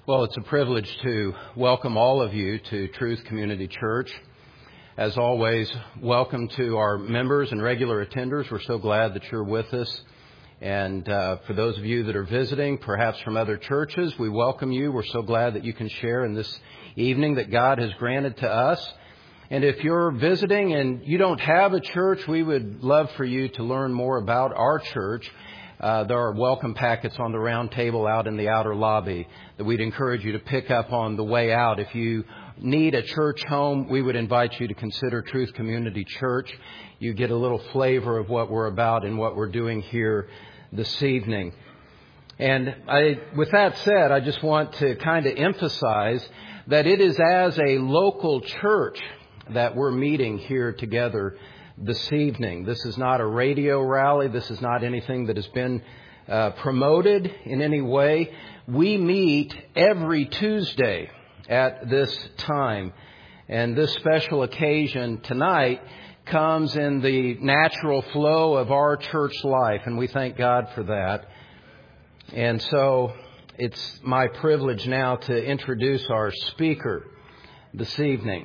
Well, it's a privilege to welcome all of you to Truth Community Church. As always, welcome to our members and regular attenders. We're so glad that you're with us. And for those of you that are visiting, perhaps from other churches, we welcome you. We're so glad that you can share in this evening that God has granted to us. And if you're visiting and you don't have a church, we would love for you to learn more about our church. There are welcome packets on the round table out in the outer lobby that we'd encourage you to pick up on the way out. If you need a church home, we would invite you to consider Truth Community Church. You get a little flavor of what we're about and what we're doing here this evening. And with that said, I just want to kind of emphasize that it is as a local church that we're meeting here together this evening. This is not a radio rally. This is not anything that has been promoted in any way. We meet every Tuesday at this time. And this special occasion tonight comes in the natural flow of our church life, and we thank God for that. And so it's my privilege now to introduce our speaker this evening.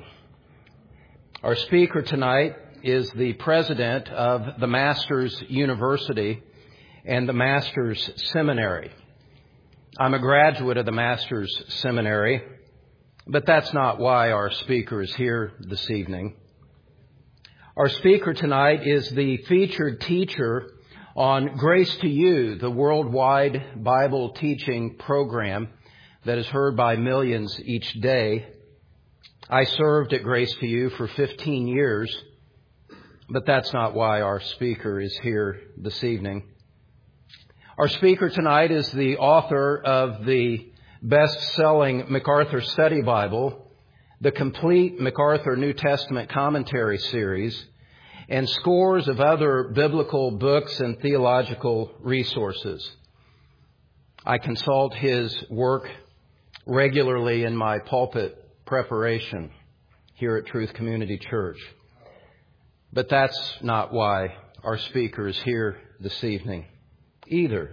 Our speaker tonight is the president of the Masters University and the Masters Seminary. I'm a graduate of the Masters Seminary, but that's not why our speaker is here this evening. Our speaker tonight is the featured teacher on Grace to You, the worldwide Bible teaching program that is heard by millions each day. I served at Grace to You for 15 years. But that's not why our speaker is here this evening. Our speaker tonight is the author of the best-selling MacArthur Study Bible, the complete MacArthur New Testament commentary series, and scores of other biblical books and theological resources. I consult his work regularly in my pulpit preparation here at Truth Community Church. But that's not why our speaker is here this evening either.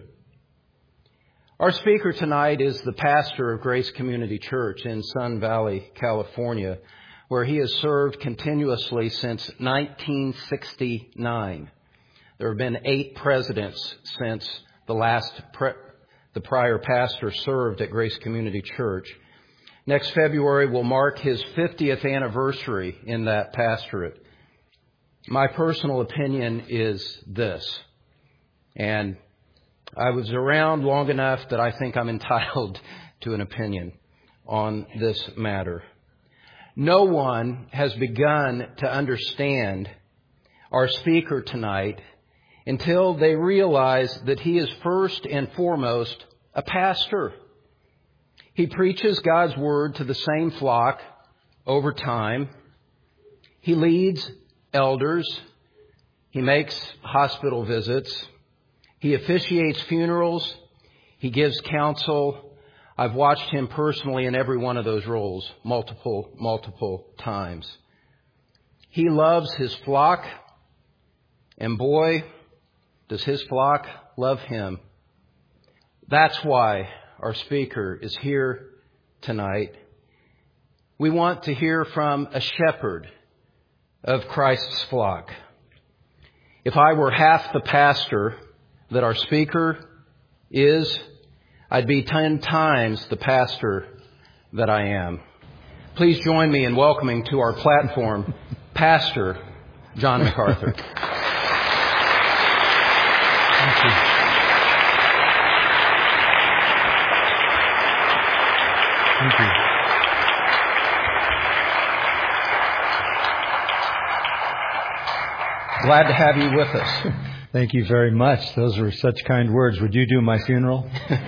Our speaker tonight is the pastor of Grace Community Church in Sun Valley, California, where he has served continuously since 1969. There have been 8 presidents since the prior pastor served at Grace Community Church. Next February will mark his 50th anniversary in that pastorate. My personal opinion is this, and I was around long enough that I think I'm entitled to an opinion on this matter. No one has begun to understand our speaker tonight until they realize that he is first and foremost a pastor. He preaches God's Word to the same flock over time. He leads elders. He makes hospital visits. He officiates funerals. He gives counsel. I've watched him personally in every one of those roles multiple times. He loves his flock, and boy, does his flock love him. That's why our speaker is here tonight. We want to hear from a shepherd of Christ's flock. If I were half the pastor that our speaker is, I'd be 10 times the pastor that I am. Please join me in welcoming to our platform Pastor John MacArthur. Thank you. Thank you. Glad to have you with us. Thank you very much. Those were such kind words. Would you do my funeral?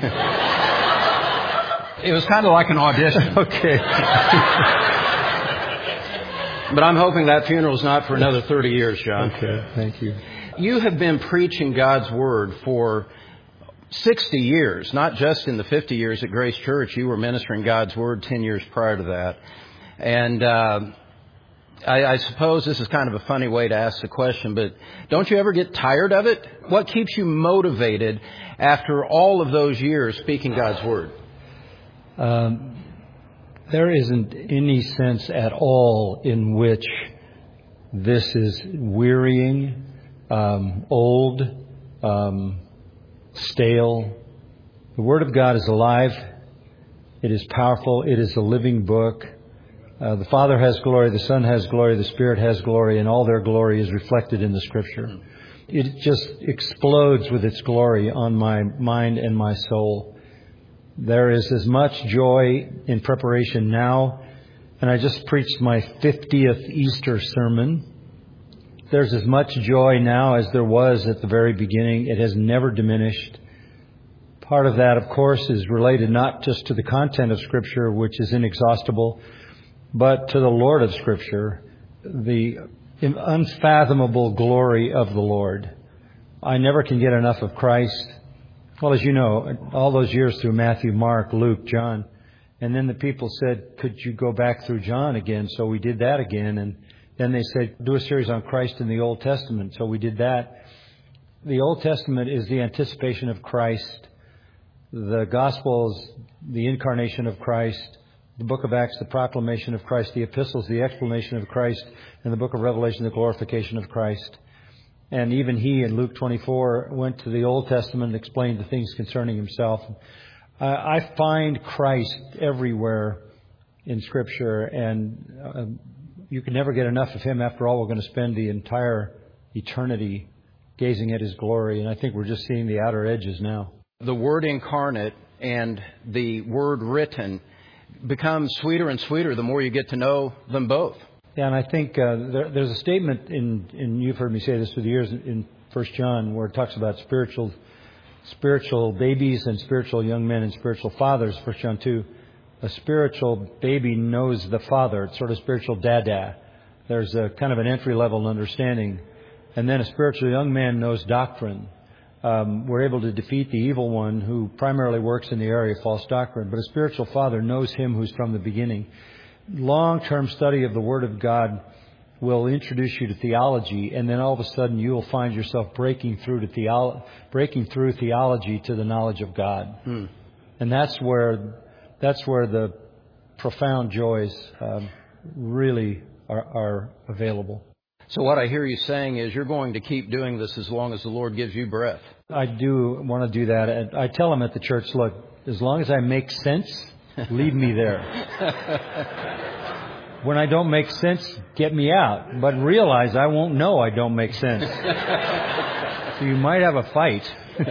It was kind of like an audition. Okay. But I'm hoping that funeral's not for another 30 years, John. Okay, thank you. You have been preaching God's Word for 60 years, not just in the 50 years at Grace Church. You were ministering God's Word 10 years prior to that. And I suppose this is kind of a funny way to ask the question, but don't you ever get tired of it? What keeps you motivated after all of those years speaking God's Word? There isn't any sense at all in which this is wearying, old, stale. The Word of God is alive. It is powerful. It is a living book. The Father has glory, the Son has glory, the Spirit has glory, and all their glory is reflected in the Scripture. It just explodes with its glory on my mind and my soul. There is as much joy in preparation now, and I just preached my 50th Easter sermon. There's as much joy now as there was at the very beginning. It has never diminished. Part of that, of course, is related not just to the content of Scripture, which is inexhaustible, but to the Lord of Scripture, the unfathomable glory of the Lord. I never can get enough of Christ. Well, as you know, all those years through Matthew, Mark, Luke, John. And then the people said, could you go back through John again? So we did that again. And then they said, do a series on Christ in the Old Testament. So we did that. The Old Testament is the anticipation of Christ. The Gospels, the incarnation of Christ. The book of Acts, the proclamation of Christ. The epistles, the explanation of Christ. And the book of Revelation, the glorification of Christ. And even he in Luke 24 went to the Old Testament and explained the things concerning himself. I find Christ everywhere in Scripture, and you can never get enough of Him. After all, we're going to spend the entire eternity gazing at His glory, and I think we're just seeing the outer edges now. The Word incarnate and the Word written become sweeter and sweeter the more you get to know them both. Yeah, and I think there's a statement in you've heard me say this through the years in 1 John where it talks about spiritual babies and spiritual young men and spiritual fathers. 1 John 2, a spiritual baby knows the Father. It's sort of spiritual dada. There's a kind of an entry-level understanding. And then a spiritual young man knows doctrine. We're able to defeat the evil one who primarily works in the area of false doctrine. But a spiritual father knows him who's from the beginning. Long-term study of the Word of God will introduce you to theology, and then all of a sudden you will find yourself breaking through theology to the knowledge of God. And that's where the profound joys really are available. So what I hear you saying is you're going to keep doing this as long as the Lord gives you breath. I do want to do that. And I tell them at the church, look, as long as I make sense, leave me there. When I don't make sense, get me out. But realize I won't know I don't make sense. So you might have a fight.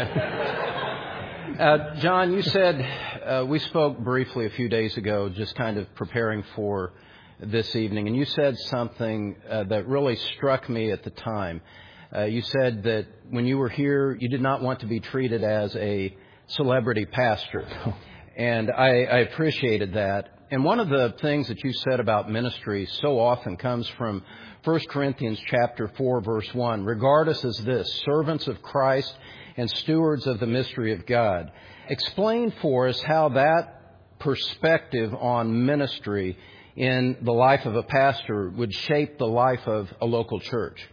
John, you said, we spoke briefly a few days ago, just kind of preparing for this evening, and you said something that really struck me at the time. You said that when you were here, you did not want to be treated as a celebrity pastor. And I appreciated that. And one of the things that you said about ministry so often comes from 1 Corinthians chapter 4, verse 1. Regard us as this, servants of Christ and stewards of the mystery of God. Explain for us how that perspective on ministry in the life of a pastor would shape the life of a local church.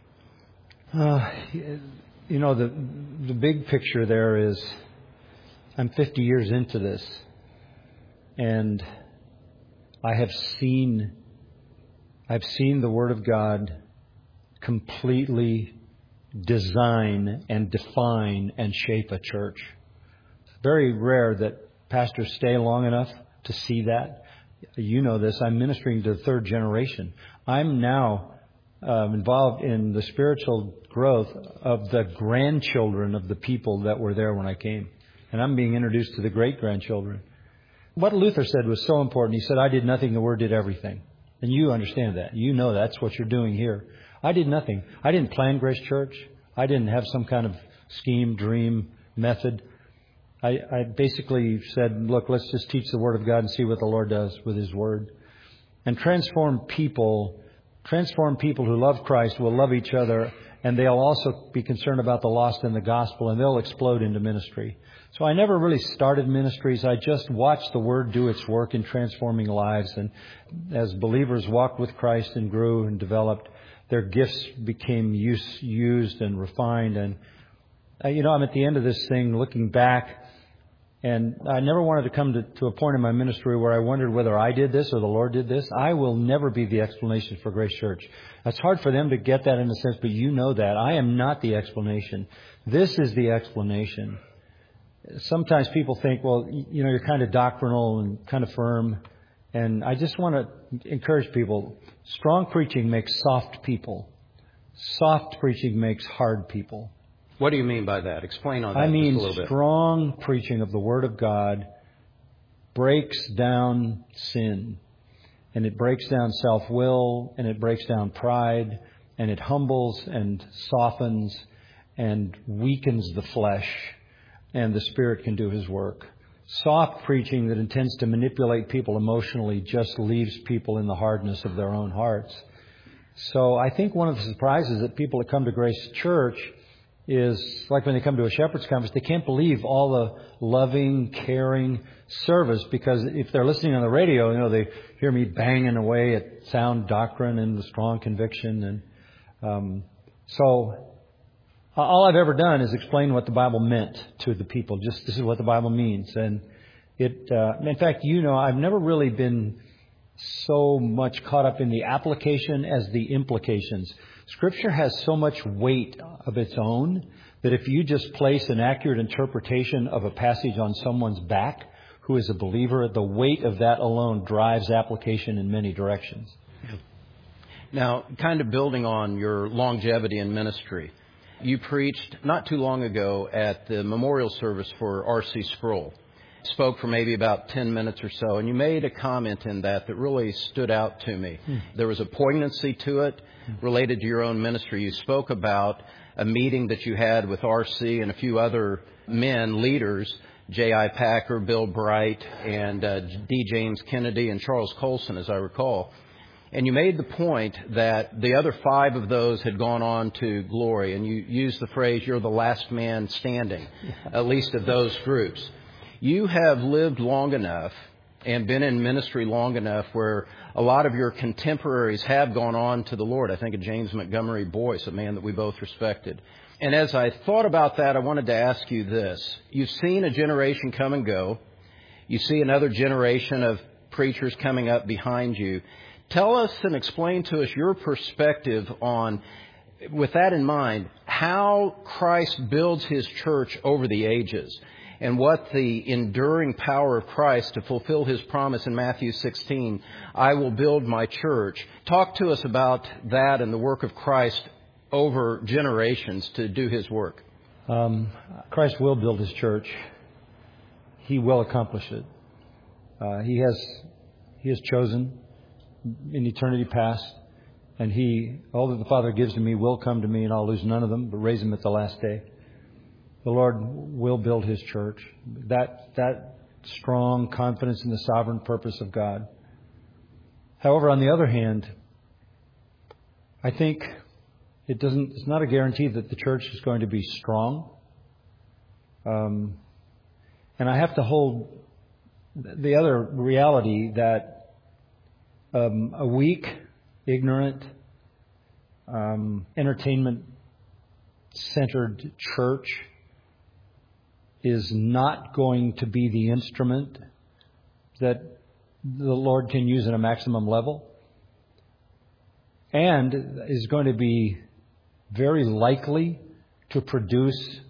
The big picture there is I'm 50 years into this. And I've seen the Word of God completely design and define and shape a church. It's very rare that pastors stay long enough to see that. You know this. I'm ministering to the third generation. I'm now involved in the spiritual growth of the grandchildren of the people that were there when I came. And I'm being introduced to the great-grandchildren. What Luther said was so important. He said, I did nothing, the Word did everything. And you understand that. You know that's what you're doing here. I did nothing. I didn't plan Grace Church. I didn't have some kind of scheme, dream, method. I basically said, look, let's just teach the Word of God and see what the Lord does with His Word. And transform people who love Christ will love each other, and they'll also be concerned about the lost in the gospel, and they'll explode into ministry. So I never really started ministries. I just watched the Word do its work in transforming lives. And as believers walked with Christ and grew and developed, their gifts became used and refined. And, I'm at the end of this thing looking back. And I never wanted to come to a point in my ministry where I wondered whether I did this or the Lord did this. I will never be the explanation for Grace Church. It's hard for them to get that in a sense, but you know that. I am not the explanation. This is the explanation. Sometimes people think, well, you know, you're kind of doctrinal and kind of firm. And I just want to encourage people. Strong preaching makes soft people. Soft preaching makes hard people. What do you mean by that? Explain on that I mean, just a little bit. Strong preaching of the Word of God breaks down sin. And it breaks down self-will, and it breaks down pride, and it humbles and softens and weakens the flesh, and the Spirit can do His work. Soft preaching that intends to manipulate people emotionally just leaves people in the hardness of their own hearts. So I think one of the surprises that people that come to Grace Church is like when they come to a shepherd's conference, they can't believe all the loving, caring service, because if they're listening on the radio, you know, they hear me banging away at sound doctrine and the strong conviction. And so all I've ever done is explain what the Bible meant to the people. Just this is what the Bible means. And in fact, you know, I've never really been so much caught up in the application as the implications. Scripture has so much weight of its own that if you just place an accurate interpretation of a passage on someone's back who is a believer, the weight of that alone drives application in many directions. Now, kind of building on your longevity in ministry, you preached not too long ago at the memorial service for R.C. Sproul. Spoke for maybe about 10 minutes or so, and you made a comment in that really stood out to me. There was a poignancy to it related to your own ministry. You spoke about a meeting that you had with R.C. and a few other men, leaders, J.I. Packer, Bill Bright, and D. James Kennedy and Charles Colson, as I recall. And you made the point that the other 5 of those had gone on to glory, and you used the phrase, you're the last man standing, at least of those groups. You have lived long enough and been in ministry long enough where a lot of your contemporaries have gone on to the Lord. I think of James Montgomery Boyce, a man that we both respected. And as I thought about that, I wanted to ask you this. You've seen a generation come and go. You see another generation of preachers coming up behind you. Tell us and explain to us your perspective on, with that in mind, how Christ builds His church over the ages, and what the enduring power of Christ to fulfill His promise in Matthew 16, I will build my church. Talk to us about that and the work of Christ over generations to do His work. Christ will build His church. He will accomplish it. He has chosen in eternity past, and all that the Father gives to me will come to me, and I'll lose none of them, but raise them at the last day. The Lord will build His church. That strong confidence in the sovereign purpose of God. However, on the other hand, I think it's not a guarantee that the church is going to be strong. And I have to hold the other reality that a weak, ignorant, entertainment-centered church is not going to be the instrument that the Lord can use at a maximum level, and is going to be very likely to produce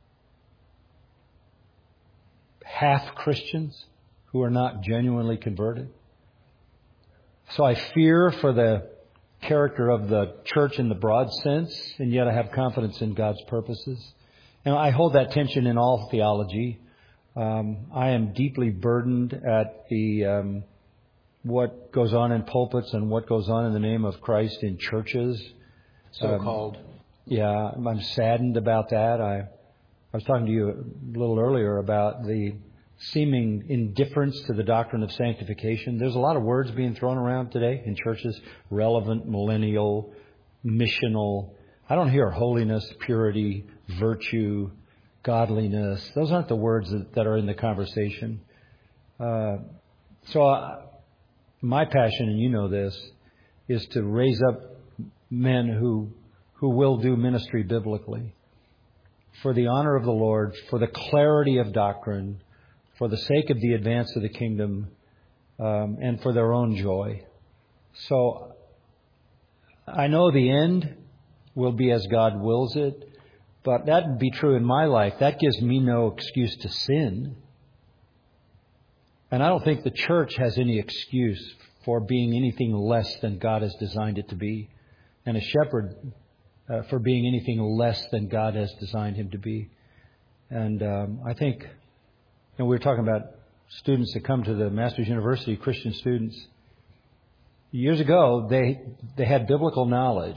half Christians who are not genuinely converted. So I fear for the character of the church in the broad sense, and yet I have confidence in God's purposes. And I hold that tension in all theology. I am deeply burdened at the what goes on in pulpits and what goes on in the name of Christ in churches. So-called. Yeah, I'm saddened about that. I was talking to you a little earlier about the seeming indifference to the doctrine of sanctification. There's a lot of words being thrown around today in churches: relevant, millennial, missional. I don't hear holiness, purity, virtue, godliness. Those aren't the words that are in the conversation. So my passion, and you know this, is to raise up men who will do ministry biblically for the honor of the Lord, for the clarity of doctrine, for the sake of the advance of the kingdom, and for their own joy. So I know the end will be as God wills it, but that would be true in my life. That gives me no excuse to sin. And I don't think the church has any excuse for being anything less than God has designed it to be, and a shepherd for being anything less than God has designed him to be. And I think, and we were talking about students that come to the Masters University, Christian students. Years ago, they had biblical knowledge.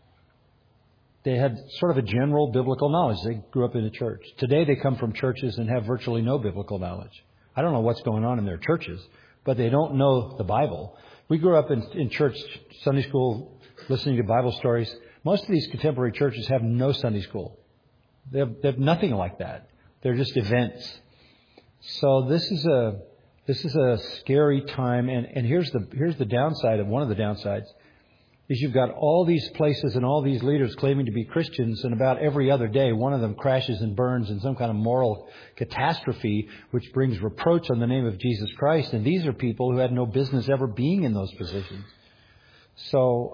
They had sort of a general biblical knowledge. They grew up in a church. Today, they come from churches and have virtually no biblical knowledge. I don't know what's going on in their churches, but they don't know the Bible. We grew up in church, Sunday school, listening to Bible stories. Most of these contemporary churches have no Sunday school. They have nothing like that. They're just events. So this is a scary time, and here's the downside of one of the downsides is you've got all these places and all these leaders claiming to be Christians, and about every other day one of them crashes and burns in some kind of moral catastrophe which brings reproach on the name of Jesus Christ, and these are people who had no business ever being in those positions. So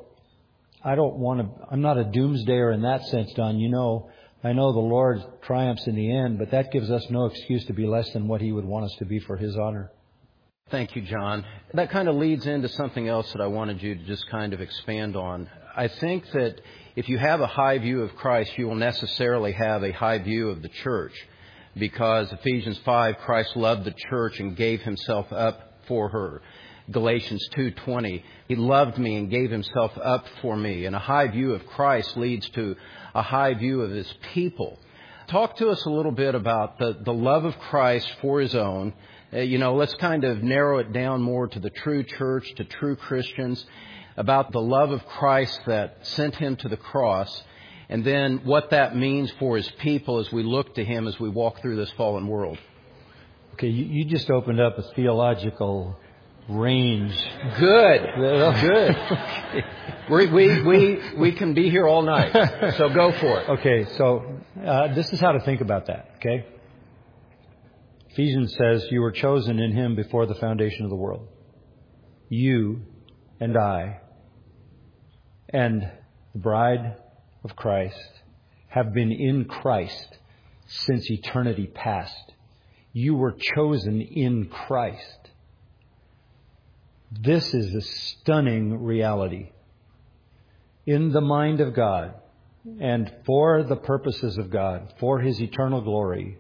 I'm not a doomsdayer in that sense, Don. I know the Lord triumphs in the end, but that gives us no excuse to be less than what He would want us to be for His honor. Thank you, John. That kind of leads into something else that I wanted you to just kind of expand on. I think that if you have a high view of Christ, you will necessarily have a high view of the church, because Ephesians 5, Christ loved the church and gave Himself up for her. Galatians 2:20, He loved me and gave Himself up for me. And a high view of Christ leads to a high view of His people. Talk to us a little bit about the love of Christ for His own. Let's kind of narrow it down more to the true church, to true Christians, about the love of Christ that sent Him to the cross, and then what that means for His people as we look to Him as we walk through this fallen world. Okay, you just opened up a theological range. Good. We can be here all night, so go for it. Okay, so this is how to think about that, okay? Ephesians says, you were chosen in Him before the foundation of the world. You and I and the bride of Christ have been in Christ since eternity past. You were chosen in Christ. This is a stunning reality. In the mind of God and for the purposes of God, for His eternal glory,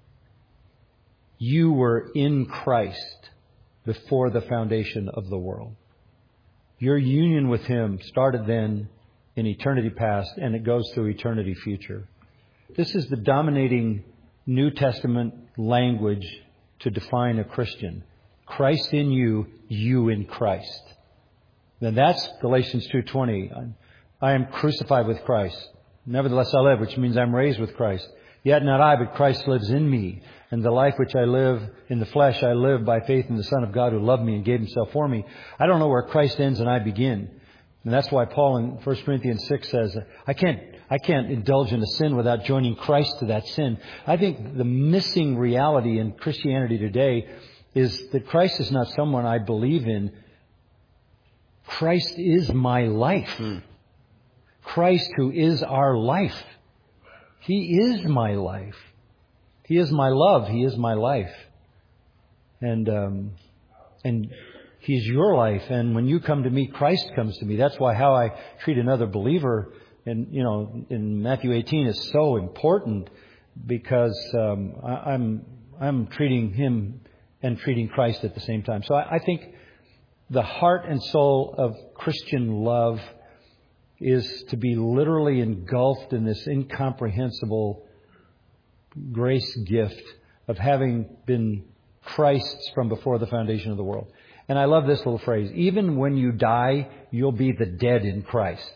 you were in Christ before the foundation of the world. Your union with Him started then in eternity past, and it goes through eternity future. This is the dominating New Testament language to define a Christian. Christ in you, you in Christ. Then that's Galatians 2:20. I am crucified with Christ. Nevertheless I live, which means I'm raised with Christ. Yet not I, but Christ lives in me. And the life which I live in the flesh, I live by faith in the Son of God who loved me and gave Himself for me. I don't know where Christ ends and I begin. And that's why Paul in 1 Corinthians 6 says, I can't indulge in a sin without joining Christ to that sin. I think the missing reality in Christianity today is that Christ is not someone I believe in. Christ is my life. Christ who is our life. He is my life. He is my love. He is my life. And He's your life. And when you come to me, Christ comes to me. That's why how I treat another believer in Matthew 18 is so important, because I'm treating him and treating Christ at the same time. So I think the heart and soul of Christian love is to be literally engulfed in this incomprehensible grace gift of having been Christ's from before the foundation of the world. And I love this little phrase. Even when you die, you'll be the dead in Christ.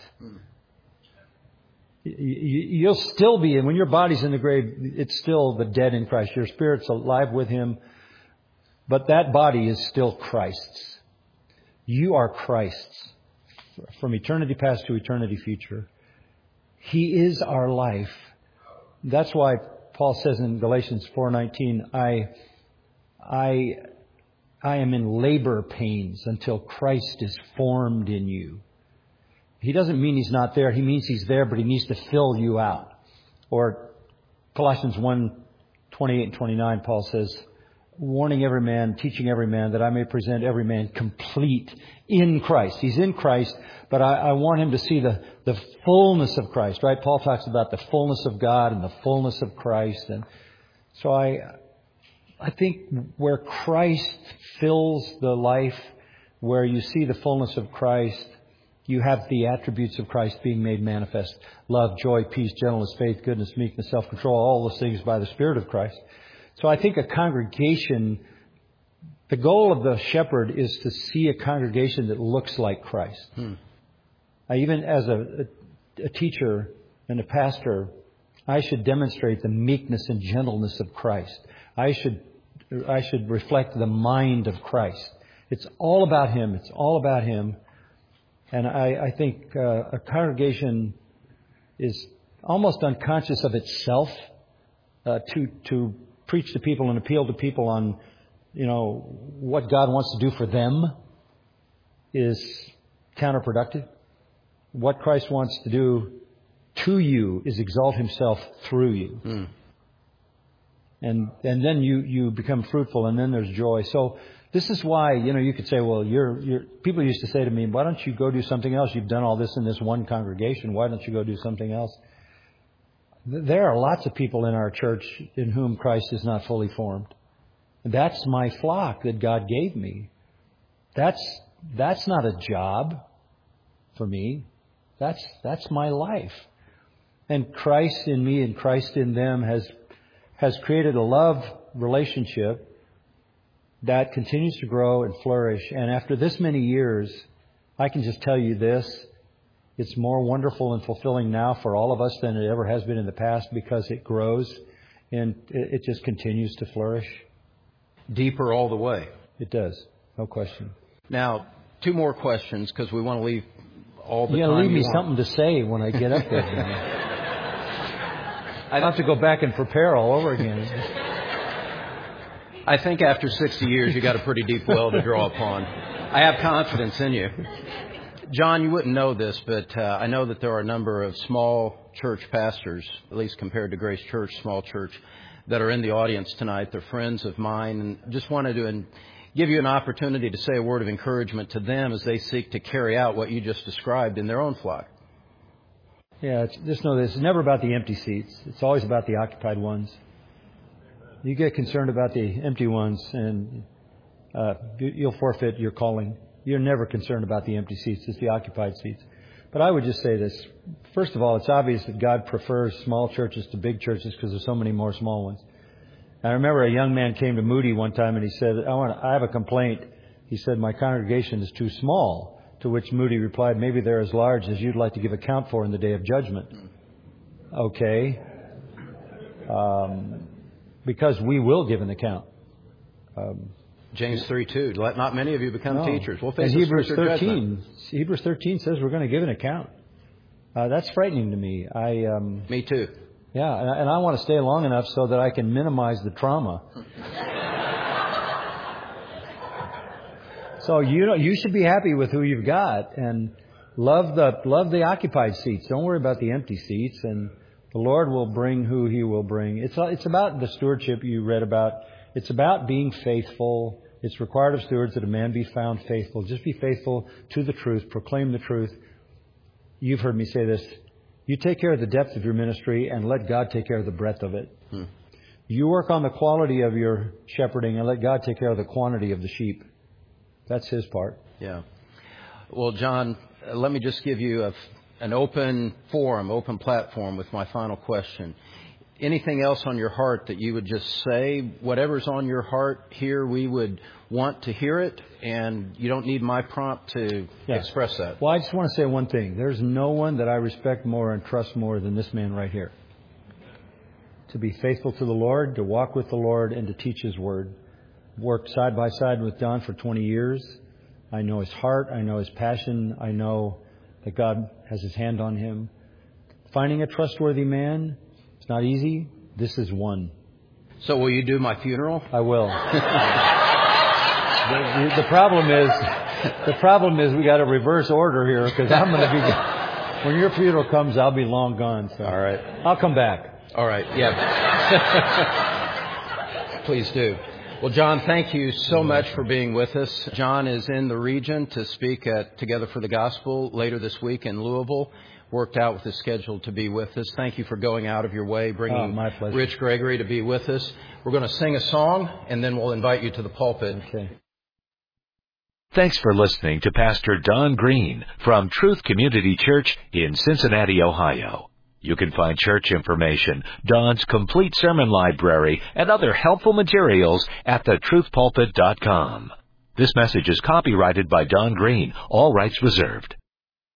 You'll still be, and when your body's in the grave, it's still the dead in Christ. Your spirit's alive with Him, but that body is still Christ's. You are Christ's from eternity past to eternity future. He is our life. That's why Paul says in Galatians 4:19, I am in labor pains until Christ is formed in you. He doesn't mean He's not there. He means He's there, but He needs to fill you out. Or Colossians 1:28 and 29, Paul says, warning every man, teaching every man, that I may present every man complete in Christ. He's in Christ, but I want him to see the fullness of Christ, right? Paul talks about the fullness of God and the fullness of Christ. And so I think where Christ fills the life, where you see the fullness of Christ, you have the attributes of Christ being made manifest. Love, joy, peace, gentleness, faith, goodness, meekness, self-control, all those things by the Spirit of Christ. So I think a congregation, the goal of the shepherd is to see a congregation that looks like Christ. Even as a teacher and a pastor, I should demonstrate the meekness and gentleness of Christ. I should reflect the mind of Christ. It's all about Him. It's all about Him. And I think a congregation is almost unconscious of itself to preach to people and appeal to people on, what God wants to do for them is counterproductive. What Christ wants to do to you is exalt Himself through you. And then you become fruitful, and then there's joy. So this is why, you could say, well, people used to say to me, why don't you go do something else? You've done all this in this one congregation. Why don't you go do something else? There are lots of people in our church in whom Christ is not fully formed. That's my flock that God gave me. That's not a job for me. That's my life. And Christ in me and Christ in them has created a love relationship that continues to grow and flourish. And after this many years, I can just tell you this. It's more wonderful and fulfilling now for all of us than it ever has been in the past, because it grows and it just continues to flourish. Deeper all the way. It does. No question. Now, 2 more questions, because we want to leave all the time. You got to leave me something to say when I get up there. I have to go back and prepare all over again. I think after 60 years, you got a pretty deep well to draw upon. I have confidence in you. John, you wouldn't know this, but I know that there are a number of small church pastors, at least compared to Grace Church, small church, that are in the audience tonight. They're friends of mine, and just wanted to give you an opportunity to say a word of encouragement to them as they seek to carry out what you just described in their own flock. Yeah, just know this. It's never about the empty seats. It's always about the occupied ones. You get concerned about the empty ones, and you'll forfeit your calling. You're never concerned about the empty seats. It's the occupied seats. But I would just say this. First of all, it's obvious that God prefers small churches to big churches because there's so many more small ones. I remember a young man came to Moody one time and he said, I have a complaint. He said, my congregation is too small. To which Moody replied, maybe they're as large as you'd like to give account for in the day of judgment. Okay. Because we will give an account. James 3:2. Let not many of you become teachers. We'll face Hebrews 13. Hebrews 13 says we're going to give an account. That's frightening to me. Me too. Yeah, and I want to stay long enough so that I can minimize the trauma. So you should be happy with who you've got, and love the occupied seats. Don't worry about the empty seats, and the Lord will bring who He will bring. It's about the stewardship you read about. It's about being faithful. It's required of stewards that a man be found faithful. Just be faithful to the truth. Proclaim the truth. You've heard me say this. You take care of the depth of your ministry and let God take care of the breadth of it. You work on the quality of your shepherding and let God take care of the quantity of the sheep. That's His part. Yeah. Well, John, let me just give you an open forum, open platform with my final question. Anything else on your heart that you would just say? Whatever's on your heart here, we would want to hear it, and you don't need my prompt to express that. Well, I just want to say one thing. There's no one that I respect more and trust more than this man right here. To be faithful to the Lord, to walk with the Lord, and to teach His Word. Worked side by side with Don for 20 years. I know his heart. I know his passion. I know that God has His hand on him. Finding a trustworthy man, it's not easy. This is one. So will you do my funeral? I will. The problem is we got a reverse order here because I'm going to be. When your funeral comes, I'll be long gone. So all right, I'll come back. All right, yeah. Please do. Well, John, thank you so much for being with us. John is in the region to speak at Together for the Gospel later this week in Louisville. Worked out with his schedule to be with us. Thank you for going out of your way, bringing my pleasure. Rich Gregory to be with us. We're going to sing a song, and then we'll invite you to the pulpit. Okay. Thanks for listening to Pastor Don Green from Truth Community Church in Cincinnati, Ohio. You can find church information, Don's complete sermon library, and other helpful materials at thetruthpulpit.com. This message is copyrighted by Don Green, all rights reserved.